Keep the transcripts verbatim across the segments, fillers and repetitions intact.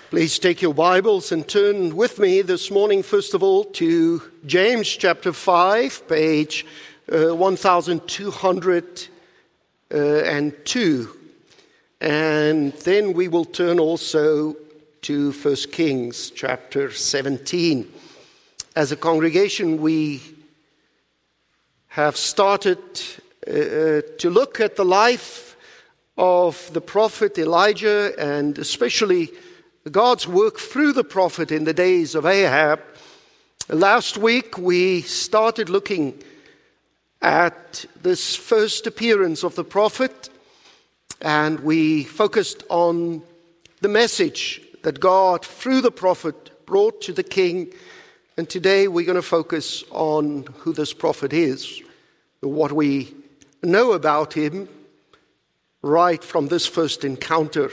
Please take your Bibles and turn with me this morning, first of all, to James chapter five, page uh, one thousand two hundred two. And then we will turn also to First Kings chapter seventeen. As a congregation, we have started uh, to look at the life of the prophet Elijah, and especially God's work through the prophet in the days of Ahab. Last week we started looking at this first appearance of the prophet, and we focused on the message that God through the prophet brought to the king. And today we're going to focus on who this prophet is, what we know about him right from this first encounter.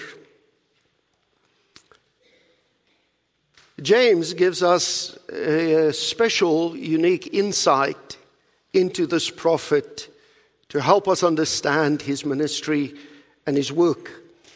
James gives us a special, unique insight into this prophet to help us understand his ministry and his work.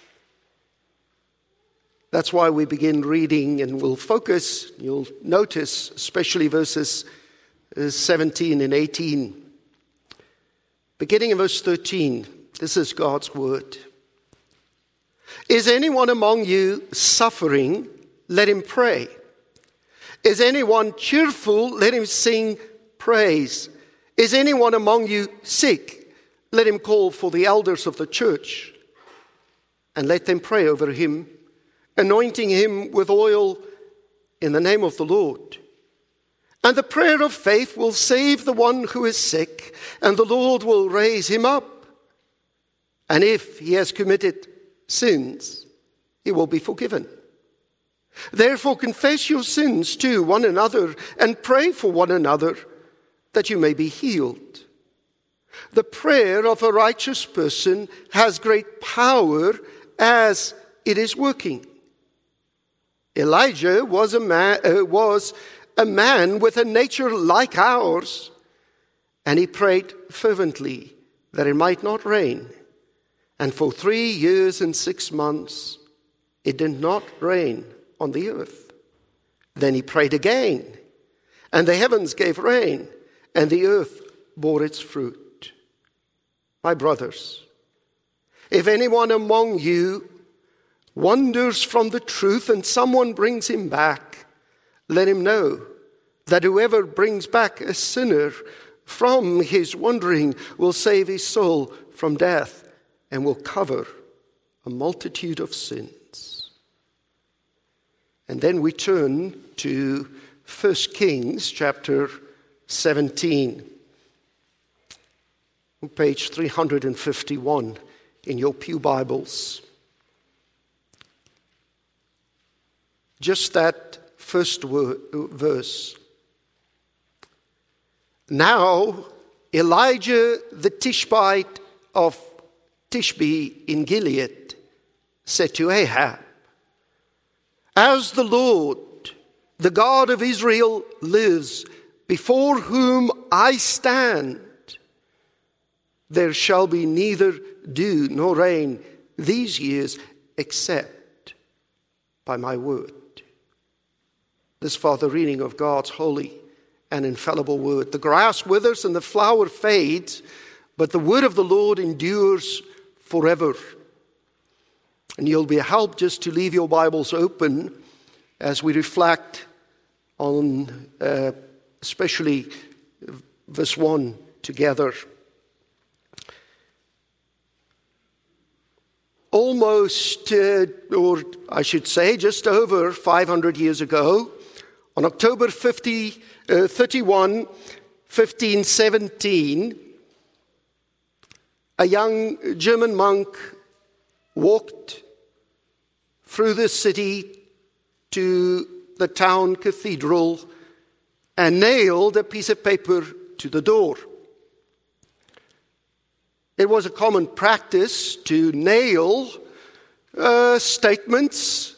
That's why we begin reading, and we'll focus, you'll notice, especially verses seventeen and eighteen. Beginning in verse thirteen, this is God's word. Is anyone among you suffering? Let him pray. Is anyone cheerful? Let him sing praise. Is anyone among you sick? Let him call for the elders of the church, and let them pray over him, anointing him with oil in the name of the Lord. And the prayer of faith will save the one who is sick, and the Lord will raise him up. And if he has committed sins, he will be forgiven. Therefore confess your sins to one another and pray for one another that you may be healed. The prayer of a righteous person has great power as it is working. Elijah was a man, uh, was a man with a nature like ours, and he prayed fervently that it might not rain. And for three years and six months it did not rain on the earth. Then he prayed again, and the heavens gave rain, and the earth bore its fruit. My brothers, if anyone among you wanders from the truth and someone brings him back, let him know that whoever brings back a sinner from his wandering will save his soul from death and will cover a multitude of sins. And then we turn to First Kings chapter seventeen, on page three hundred fifty-one in your pew Bibles. Just that first word, verse. Now Elijah the Tishbite of Tishbe in Gilead said to Ahab, as the Lord, the God of Israel, lives, before whom I stand, there shall be neither dew nor rain these years except by my word. This for the reading of God's holy and infallible word. The grass withers and the flower fades, but the word of the Lord endures forever. And you'll be helped just to leave your Bibles open as we reflect on uh, especially verse one together. Almost, uh, or I should say just over five hundred years ago, on October fifty, uh, thirty-one, fifteen seventeen, a young German monk walked through the city to the town cathedral and nailed a piece of paper to the door. It was a common practice to nail uh, statements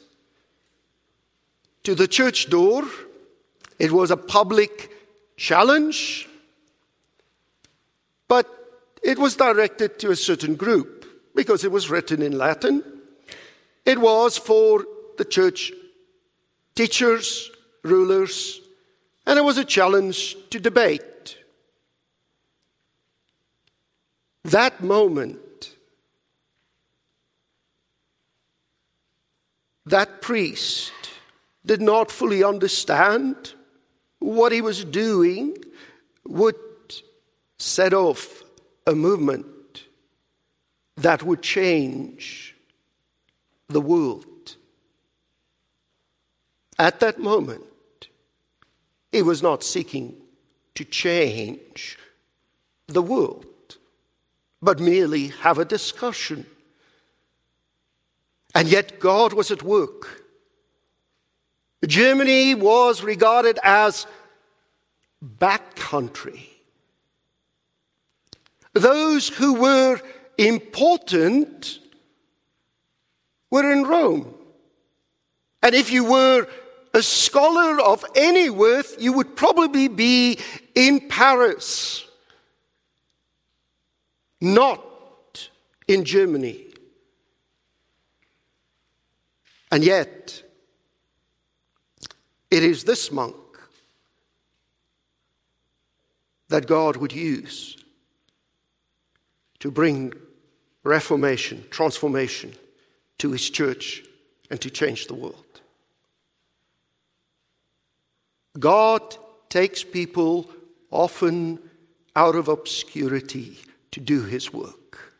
to the church door. It was a public challenge, but it was directed to a certain group because it was written in Latin. It was for the church teachers, rulers, and it was a challenge to debate. That moment, that priest did not fully understand what he was doing would set off a movement that would change the world. At that moment, he was not seeking to change the world, but merely have a discussion. And yet God was at work. Germany was regarded as backcountry. Those who were important were in Rome. And if you were a scholar of any worth, you would probably be in Paris, not in Germany. And yet, it is this monk that God would use to bring reformation, transformation to his church and to change the world. God takes people often out of obscurity to do his work.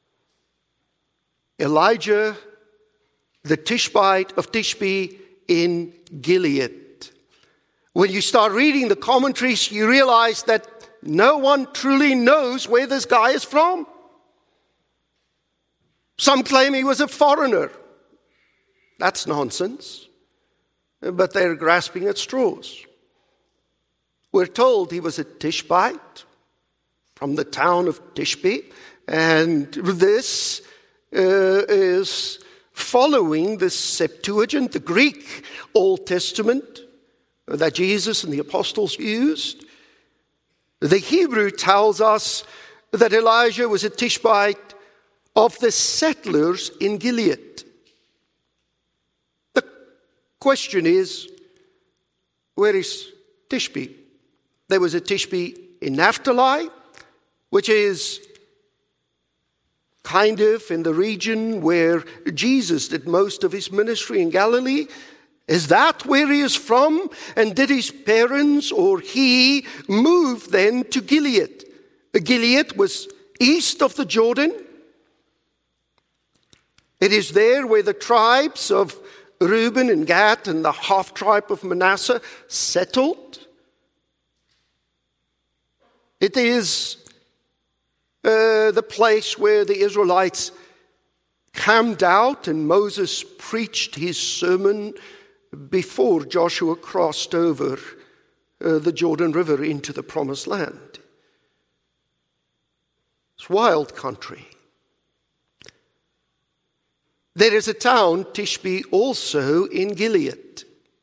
Elijah, the Tishbite of Tishbe in Gilead. When you start reading the commentaries, you realize that no one truly knows where this guy is from. Some claim he was a foreigner. That's nonsense. But they're grasping at straws. We're told he was a Tishbite from the town of Tishbe, and this uh, is following the Septuagint, the Greek Old Testament that Jesus and the apostles used. The Hebrew tells us that Elijah was a Tishbite of the settlers in Gilead. The question is, where is Tishbe? There was a Tishbe in Naphtali, which is kind of in the region where Jesus did most of his ministry in Galilee. Is that where he is from? And did his parents or he move then to Gilead? Gilead was east of the Jordan. It is there where the tribes of Reuben and Gad and the half-tribe of Manasseh settled. It is uh, the place where the Israelites camped out and Moses preached his sermon before Joshua crossed over uh, the Jordan River into the Promised Land. It's wild country. There is a town, Tishbe, also in Gilead.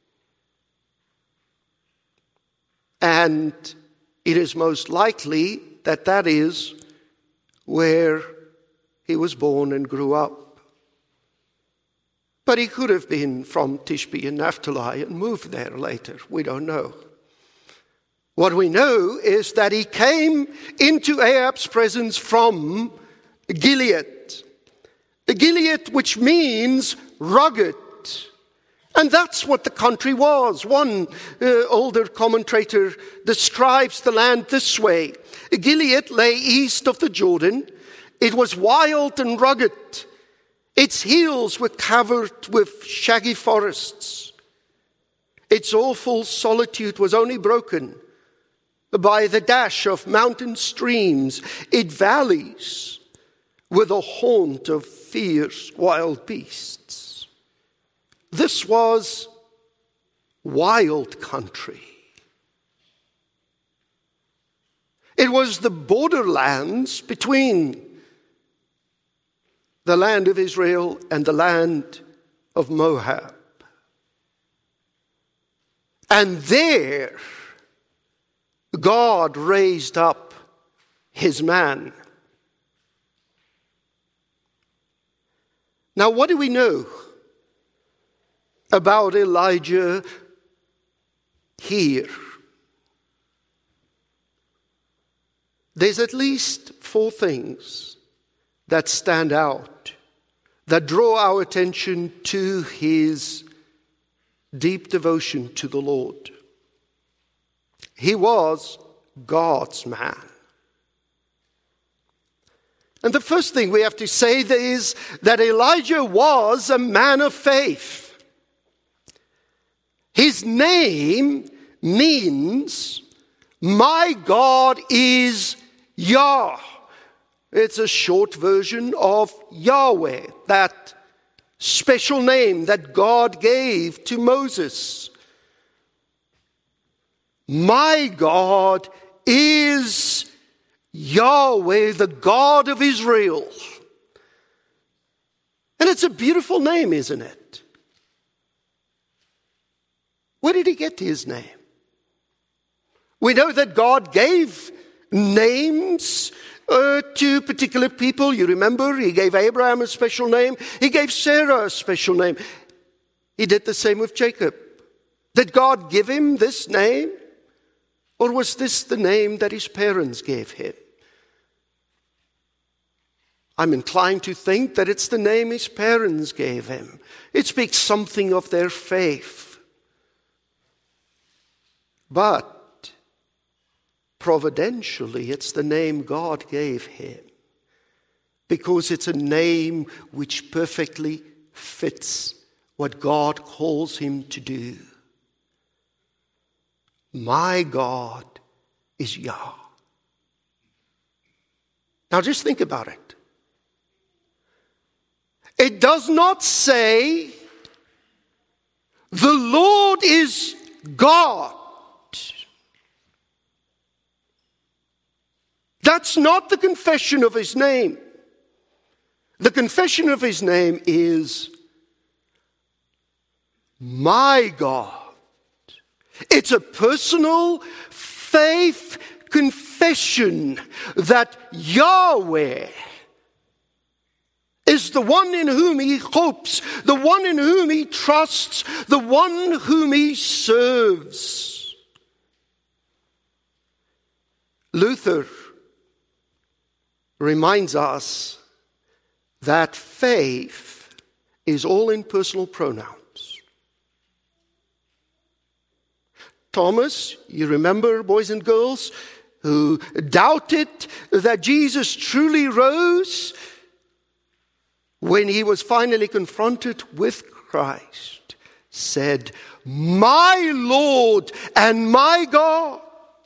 And it is most likely that that is where he was born and grew up. But he could have been from Tishbe in Naphtali and moved there later. We don't know. What we know is that he came into Ahab's presence from Gilead. Gilead, which means rugged. And that's what the country was. One uh, older commentator describes the land this way. Gilead lay east of the Jordan. It was wild and rugged. Its hills were covered with shaggy forests. Its awful solitude was only broken by the dash of mountain streams. Its valleys were the haunt of fierce wild beasts. This was wild country. It was the borderlands between the land of Israel and the land of Moab. And there, God raised up his man. Now, what do we know about Elijah here. There's at least four things that stand out, that draw our attention to his deep devotion to the Lord. He was God's man. And the first thing we have to say is that Elijah was a man of faith. His name means, my God is Yah. It's a short version of Yahweh, that special name that God gave to Moses. My God is Yahweh, the God of Israel. And it's a beautiful name, isn't it? Where did he get his name? We know that God gave names uh, to particular people. You remember, he gave Abraham a special name. He gave Sarah a special name. He did the same with Jacob. Did God give him this name? Or was this the name that his parents gave him? I'm inclined to think that it's the name his parents gave him. It speaks something of their faith. But providentially, it's the name God gave him, because it's a name which perfectly fits what God calls him to do. My God is Yah. Now just think about it. It does not say, the Lord is God. That's not the confession of his name. The confession of his name is, my God. It's a personal faith confession that Yahweh is the one in whom he hopes, the one in whom he trusts, the one whom he serves. Luther reminds us that faith is all in personal pronouns. Thomas, you remember, boys and girls, who doubted that Jesus truly rose, when he was finally confronted with Christ, said, my Lord and my God.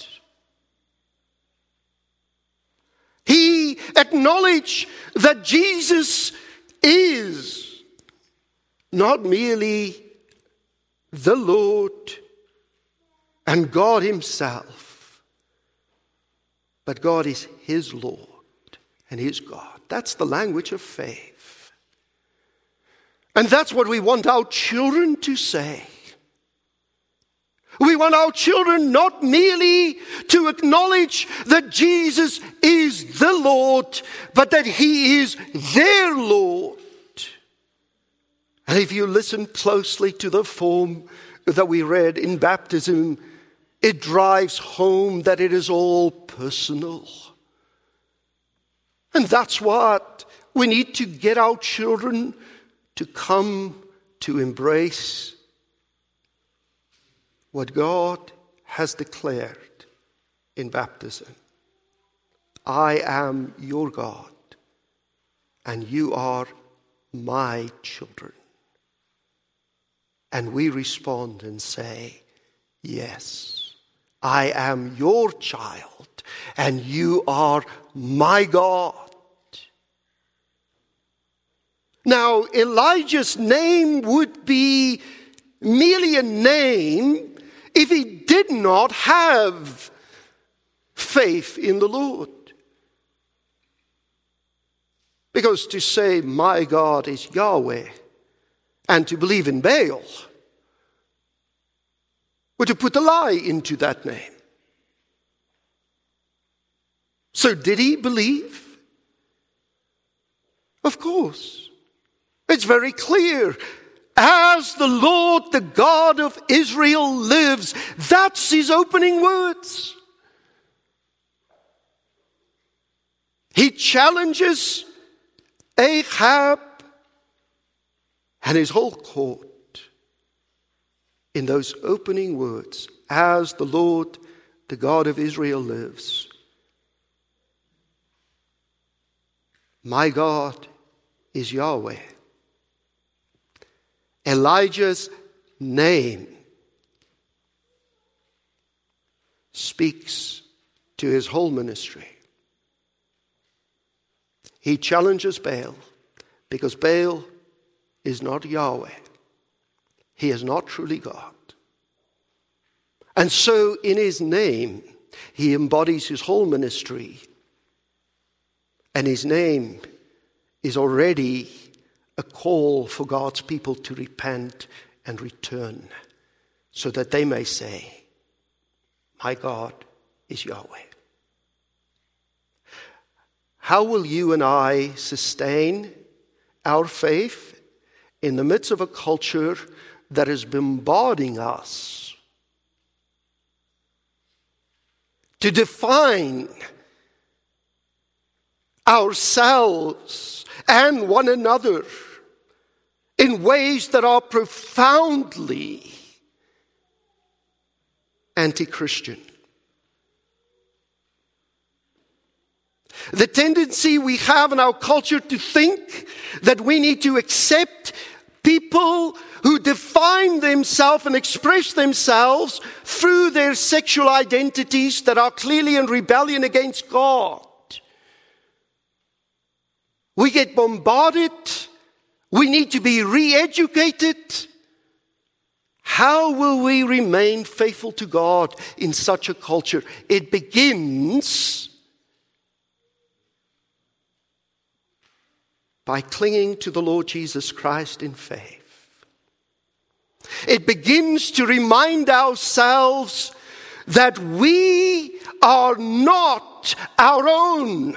He acknowledged that Jesus is not merely the Lord and God himself, but God is his Lord and his God. That's the language of faith. And that's what we want our children to say. We want our children not merely to acknowledge that Jesus is the Lord, but that he is their Lord. And if you listen closely to the form that we read in baptism, it drives home that it is all personal. And that's what we need to get our children to come to embrace, what God has declared in baptism. I am your God, and you are my children. And we respond and say, yes, I am your child, and you are my God. Now, Elijah's name would be merely a name if he did not have faith in the Lord. Because to say, my God is Yahweh, and to believe in Baal, were to put a lie into that name. So did he believe? Of course. It's very clear. As the Lord, the God of Israel lives. That's his opening words. He challenges Ahab and his whole court in those opening words. As the Lord, the God of Israel lives. My God is Yahweh. Elijah's name speaks to his whole ministry. He challenges Baal because Baal is not Yahweh. He is not truly God. And so in his name, he embodies his whole ministry. And his name is already a call for God's people to repent and return so that they may say, my God is Yahweh. How will you and I sustain our faith in the midst of a culture that is bombarding us to define ourselves and one another in ways that are profoundly anti-Christian? The tendency we have in our culture to think that we need to accept people who define themselves and express themselves through their sexual identities that are clearly in rebellion against God. We get bombarded. We need to be re-educated. How will we remain faithful to God in such a culture? It begins by clinging to the Lord Jesus Christ in faith. It begins to remind ourselves that we are not our own.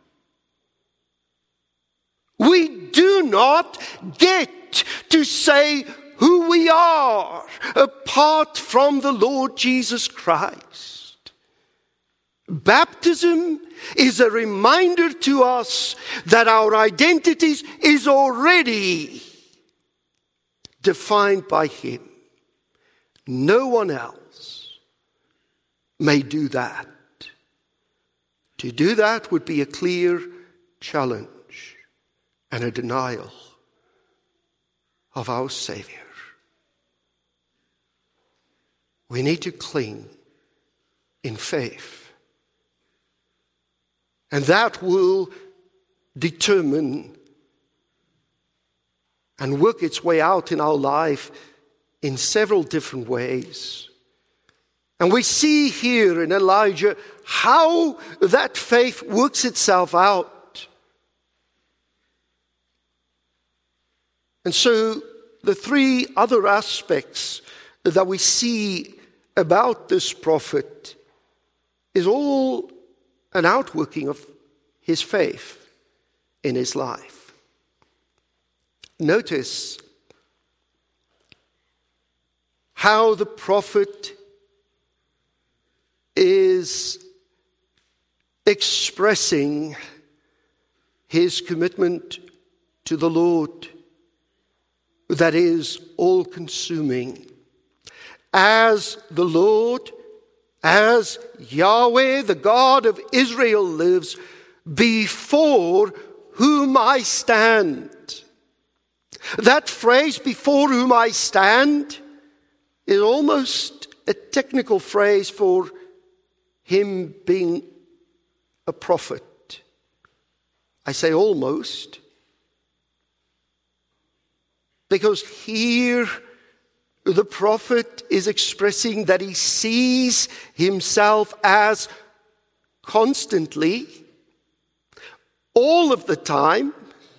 We do not get to say who we are apart from the Lord Jesus Christ. Baptism is a reminder to us that our identities is already defined by Him. No one else may do that. To do that would be a clear challenge and a denial of our Savior. We need to cling in faith. And that will determine and work its way out in our life in several different ways. And we see here in Elijah how that faith works itself out. And so the three other aspects that we see about this prophet is all an outworking of his faith in his life. Notice how the prophet is expressing his commitment to the Lord that is all-consuming. As the Lord, as Yahweh, the God of Israel lives, before whom I stand. That phrase, before whom I stand, is almost a technical phrase for him being a prophet. I say almost, because here the prophet is expressing that he sees himself as constantly, all of the time,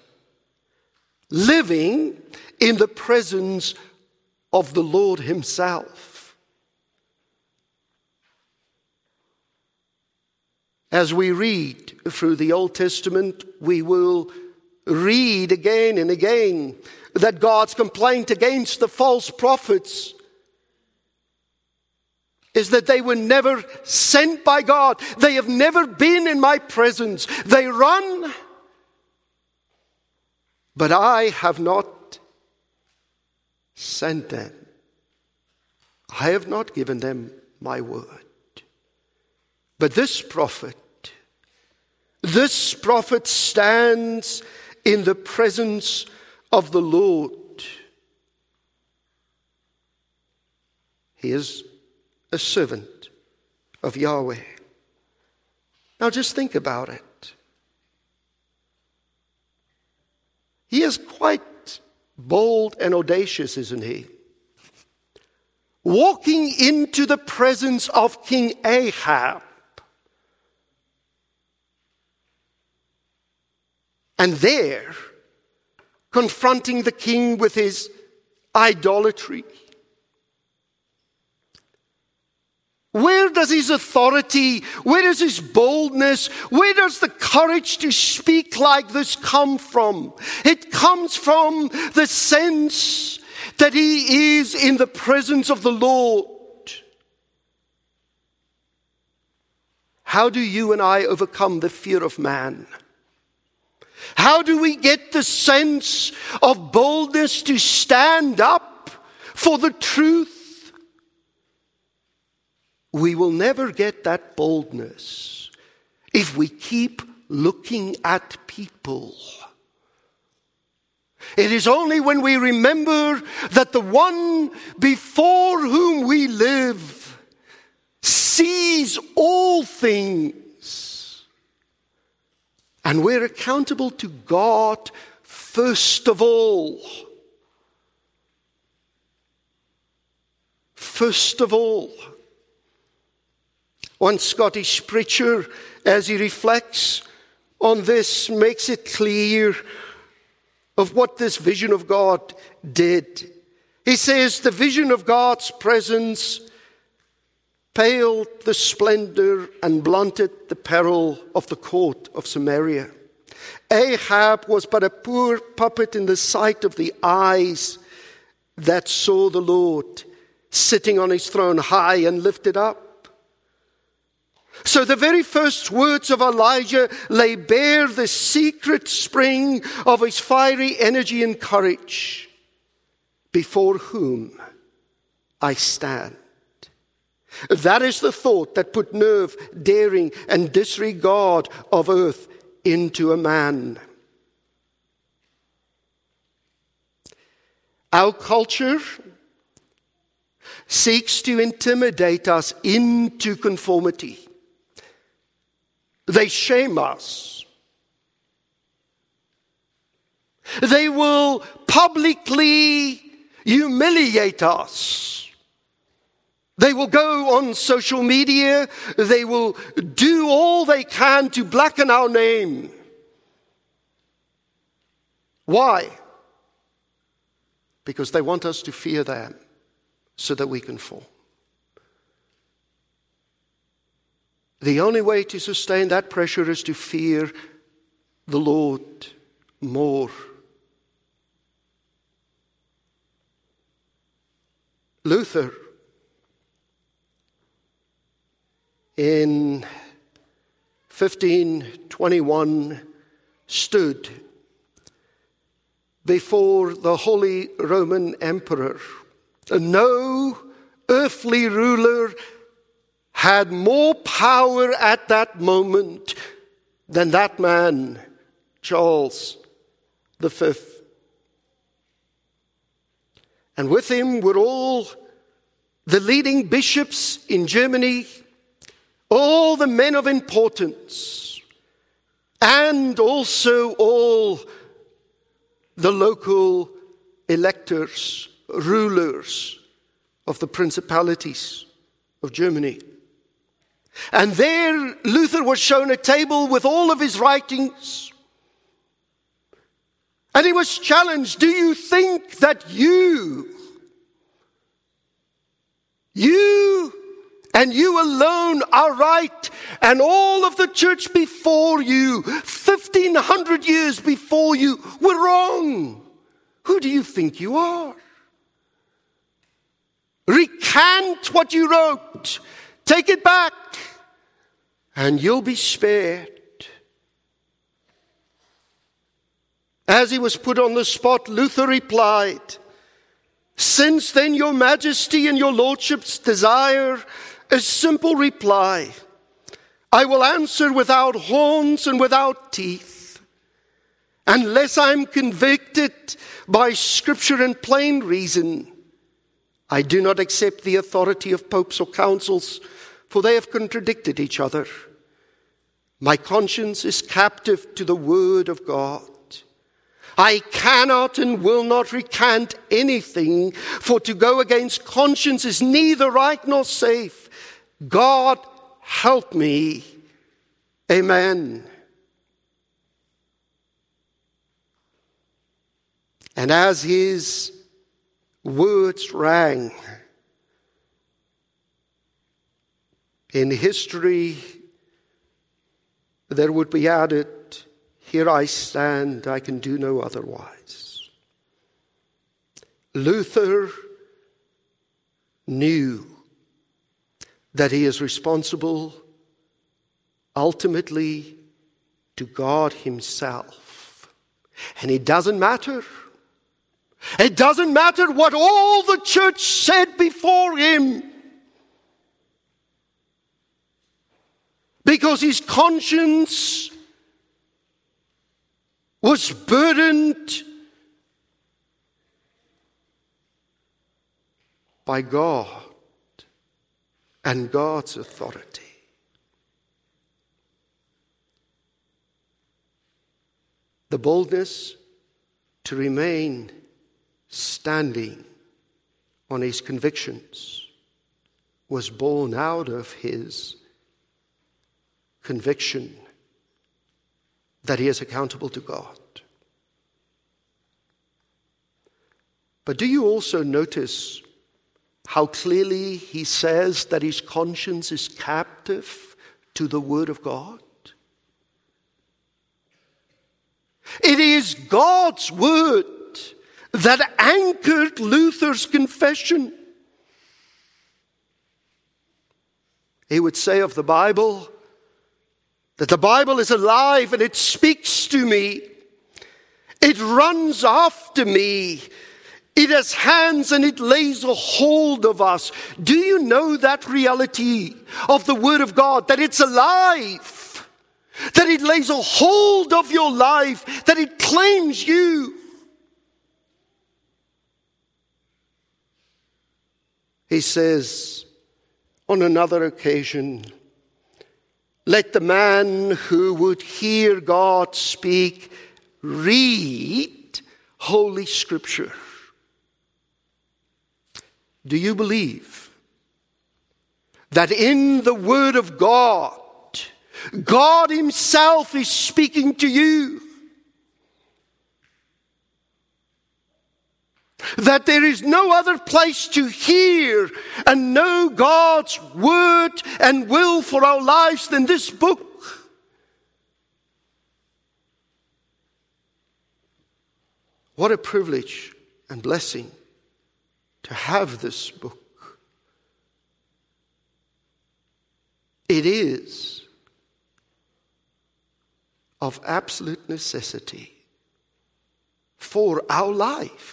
living in the presence of the Lord himself. As we read through the Old Testament, we will read again and again that God's complaint against the false prophets is that they were never sent by God. They have never been in my presence. They run, but I have not sent them. I have not given them my word. But this prophet, this prophet stands in the presence of the Lord. He is a servant of Yahweh. Now just think about it. He is quite bold and audacious, isn't he? Walking into the presence of King Ahab. And there, confronting the king with his idolatry. Where does his authority, where does his boldness, where does the courage to speak like this come from? It comes from the sense that he is in the presence of the Lord. How do you and I overcome the fear of man? How do we get the sense of boldness to stand up for the truth? We will never get that boldness if we keep looking at people. It is only when we remember that the one before whom we live sees all things. And we're accountable to God first of all. First of all. One Scottish preacher, as he reflects on this, makes it clear of what this vision of God did. He says, the vision of God's presence paled the splendor and blunted the peril of the court of Samaria. Ahab was but a poor puppet in the sight of the eyes that saw the Lord sitting on his throne high and lifted up. So the very first words of Elijah lay bare the secret spring of his fiery energy and courage, before whom I stand. That is the thought that put nerve, daring, and disregard of earth into a man. Our culture seeks to intimidate us into conformity. They shame us. They will publicly humiliate us. They will go on social media. They will do all they can to blacken our name. Why? Because they want us to fear them so that we can fall. The only way to sustain that pressure is to fear the Lord more. Luther, in fifteen twenty-one, stood before the Holy Roman Emperor. No earthly ruler had more power at that moment than that man, Charles the Fifth. And with him were all the leading bishops in Germany, all the men of importance, and also all the local electors, rulers of the principalities of Germany. And there Luther was shown a table with all of his writings. And he was challenged, do you think that you, you and you alone are right and all of the church before you, fifteen hundred years before you, were wrong. Who do you think you are? Recant what you wrote. Take it back, and you'll be spared. As he was put on the spot, Luther replied, "Since then your majesty and your lordships desire a simple reply, I will answer without horns and without teeth. Unless I'm convicted by scripture and plain reason, I do not accept the authority of popes or councils, for they have contradicted each other. My conscience is captive to the word of God. I cannot and will not recant anything, for to go against conscience is neither right nor safe. God help me. Amen." And as his words rang, in history there would be added, "Here I stand, I can do no otherwise." Luther knew that he is responsible ultimately to God himself. And it doesn't matter. It doesn't matter what all the church said before him, because his conscience was burdened by God and God's authority. The boldness to remain standing on his convictions was born out of his conviction that he is accountable to God. But do you also notice how clearly he says that his conscience is captive to the word of God? It is God's word that anchored Luther's confession. He would say of the Bible that the Bible is alive and it speaks to me. It runs after me. It has hands and it lays a hold of us. Do you know that reality of the Word of God? That it's alive. That it lays a hold of your life. That it claims you. He says on another occasion, "Let the man who would hear God speak read Holy Scripture." Do you believe that in the Word of God, God himself is speaking to you? That there is no other place to hear and know God's word and will for our lives than this book? What a privilege and blessing to have this book. It is of absolute necessity for our life.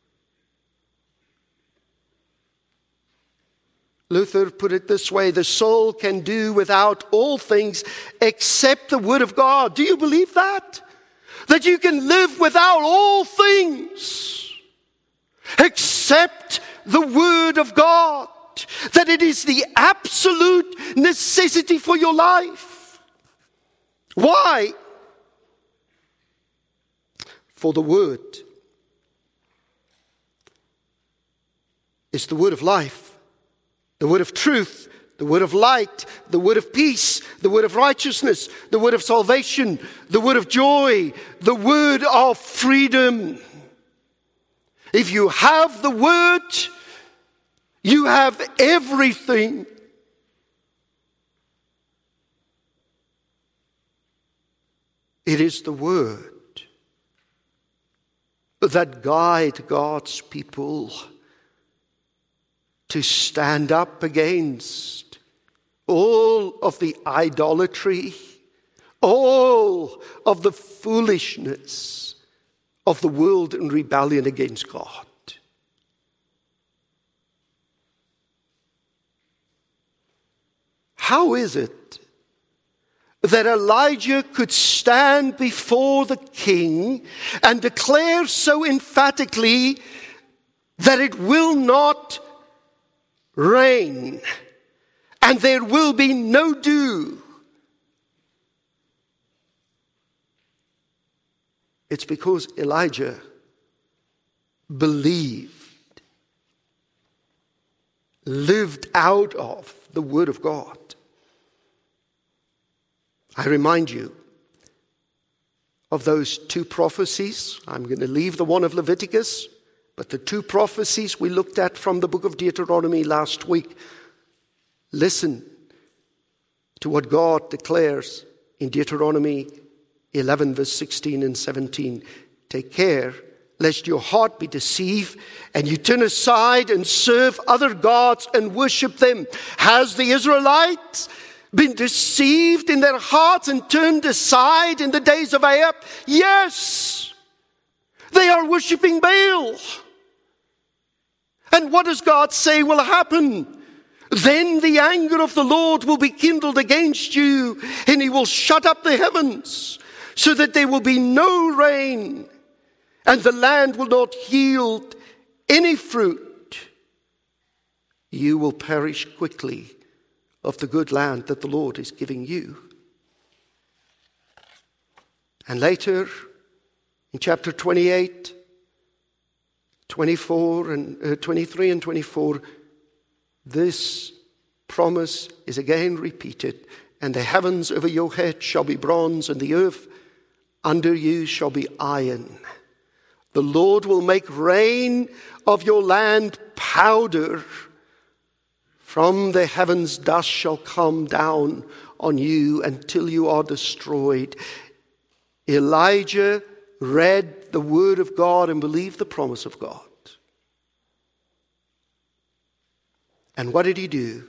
Luther put it this way: the soul can do without all things except the Word of God. Do you believe that? That you can live without all things except the Word of God. That it is the absolute necessity for your life. Why? For the Word is the Word of life. The word of truth, the word of light, the word of peace, the word of righteousness, the word of salvation, the word of joy, the word of freedom. If you have the word, you have everything. It is the word that guide God's people to stand up against all of the idolatry, all of the foolishness of the world in rebellion against God. How is it that Elijah could stand before the king and declare so emphatically that it will not rain and there will be no dew? It's because Elijah believed, lived out of the Word of God. I remind you of those two prophecies. I'm going to leave the one of Leviticus, but the two prophecies we looked at from the book of Deuteronomy last week. Listen to what God declares in Deuteronomy eleven, verse sixteen and seventeen. Take care lest your heart be deceived and you turn aside and serve other gods and worship them. Has the Israelites been deceived in their hearts and turned aside in the days of Ahab? Yes. They are worshiping Baal. And what does God say will happen? Then the anger of the Lord will be kindled against you, and he will shut up the heavens so that there will be no rain, and the land will not yield any fruit. You will perish quickly of the good land that the Lord is giving you. And later, in chapter twenty-eight, twenty-four, and uh, twenty-three and twenty-four, this promise is again repeated. And the heavens over your head shall be bronze, and the earth under you shall be iron. The Lord will make rain of your land powder. From the heavens dust shall come down on you until you are destroyed. Elijah read the word of God and believed the promise of God. And what did he do?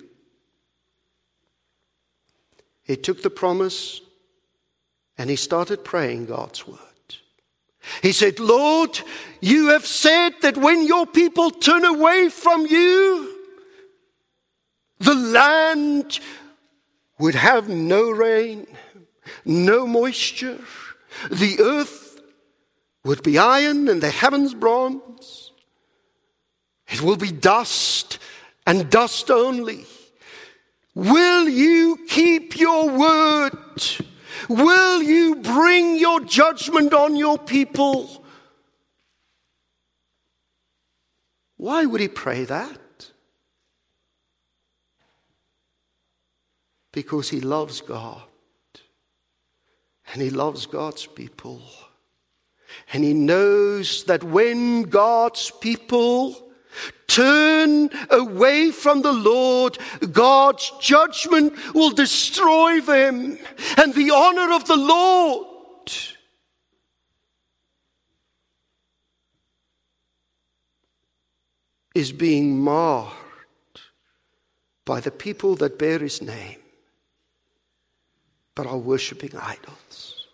He took the promise and he started praying God's word. He said, Lord, you have said that when your people turn away from you, the land would have no rain, no moisture. The earth would be iron and the heavens bronze. It will be dust and dust only. Will you keep your word? Will you bring your judgment on your people? Why would he pray that? Because he loves God. And he loves God's people. And he knows that when God's people turn away from the Lord, God's judgment will destroy them. And the honor of the Lord is being marred by the people that bear his name, but are worshiping idols.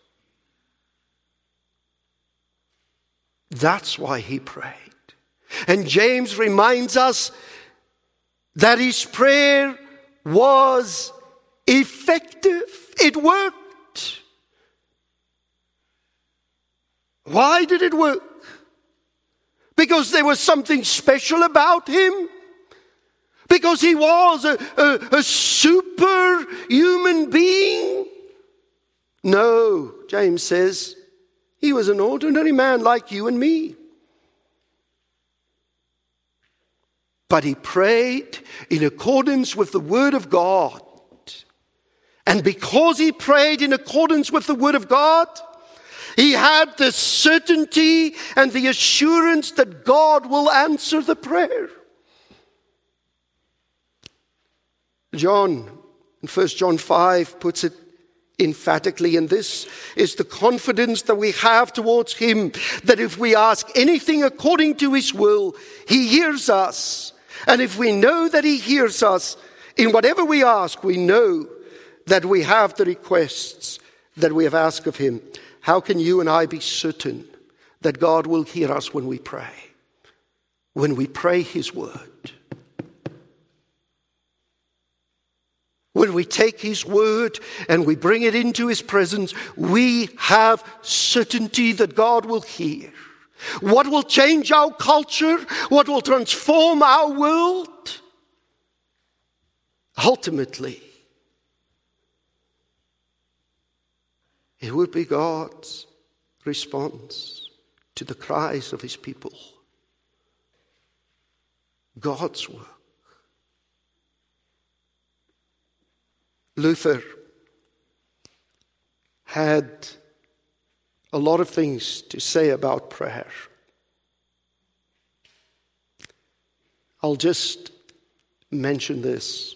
That's why he prayed. And James reminds us that his prayer was effective. It worked. Why did it work? Because there was something special about him? Because he was a, a, a superhuman being? No, James says, he was an ordinary man like you and me. But he prayed in accordance with the Word of God. And because he prayed in accordance with the Word of God, he had the certainty and the assurance that God will answer the prayer. John, in First John five, puts it emphatically. And this is the confidence that we have towards him, that if we ask anything according to his will, he hears us. And if we know that he hears us in whatever we ask, we know that we have the requests that we have asked of him. How can you and I be certain that God will hear us when we pray? When we pray his word. When we take his word and we bring it into his presence, we have certainty that God will hear. What will change our culture? What will transform our world? Ultimately, it would be God's response to the cries of his people. God's work. Luther had a lot of things to say about prayer. I'll just mention this.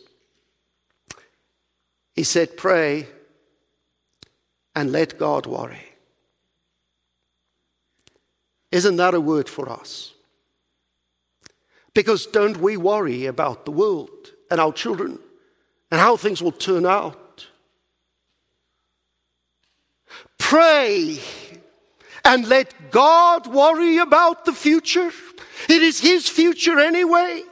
He said, pray and let God worry. Isn't that a word for us? Because don't we worry about the world and our children and how things will turn out? Pray and let God worry about the future. It is his future anyway.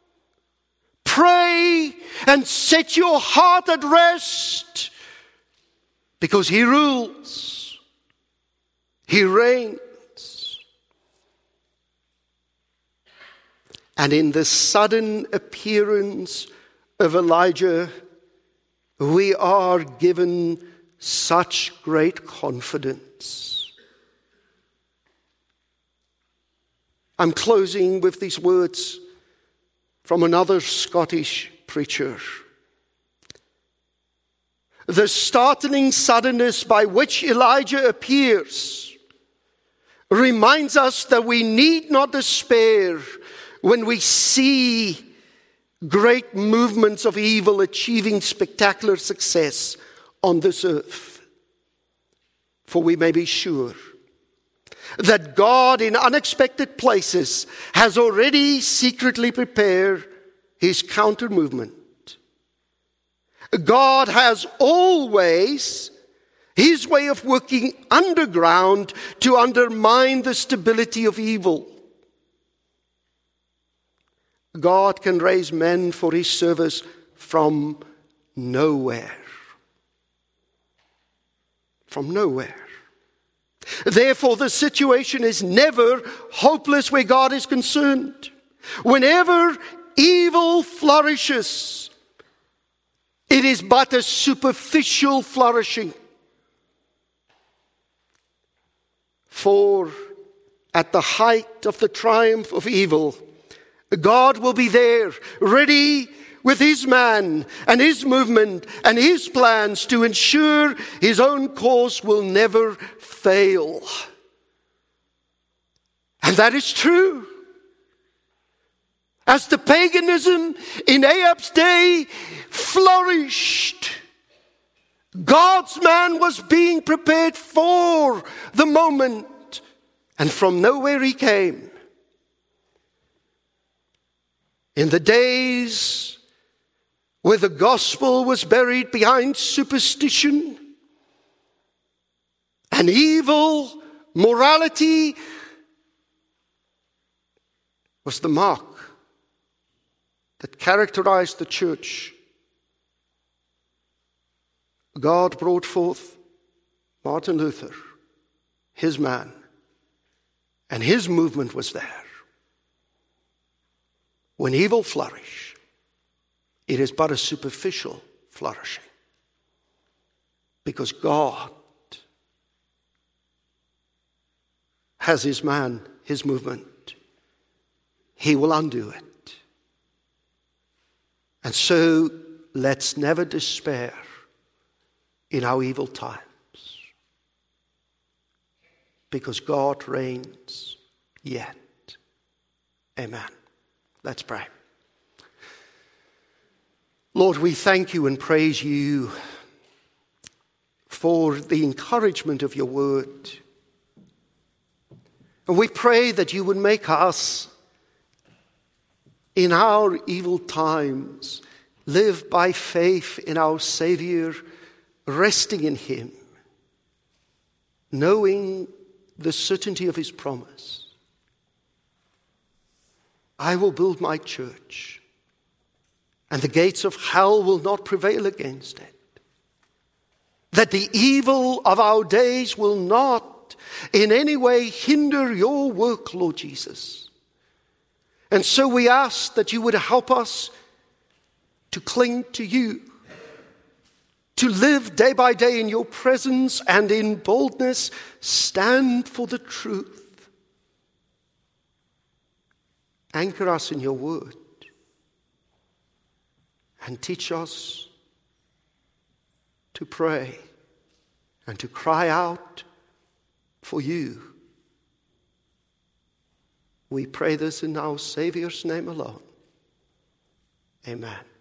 Pray and set your heart at rest because he rules. He reigns. And in the sudden appearance of Elijah, we are given such great confidence. I'm closing with these words from another Scottish preacher. The startling suddenness by which Elijah appears reminds us that we need not despair when we see great movements of evil achieving spectacular success on this earth. For we may be sure that God in unexpected places has already secretly prepared his counter movement. God has always his way of working underground to undermine the stability of evil. God can raise men for his service from nowhere. From nowhere. Therefore, the situation is never hopeless where God is concerned. Whenever evil flourishes, it is but a superficial flourishing. For at the height of the triumph of evil, God will be there, ready with his man and his movement and his plans to ensure his own course will never fail. And that is true. As the paganism in Ahab's day flourished, God's man was being prepared for the moment, and from nowhere he came. In the days where the gospel was buried behind superstition and evil morality was the mark that characterized the church, God brought forth Martin Luther, his man, and his movement was there. When evil flourish, it is but a superficial flourishing. Because God has his man, his movement. He will undo it. And so let's never despair in our evil times. Because God reigns yet. Amen. Let's pray. Lord, we thank you and praise you for the encouragement of your word. And we pray that you would make us, in our evil times, live by faith in our Savior, resting in him, knowing the certainty of his promise. I will build my church, and the gates of hell will not prevail against it. That the evil of our days will not in any way hinder your work, Lord Jesus. And so we ask that you would help us to cling to you, to live day by day in your presence and in boldness, stand for the truth. Anchor us in your word and teach us to pray and to cry out for you. We pray this in our Savior's name alone. Amen.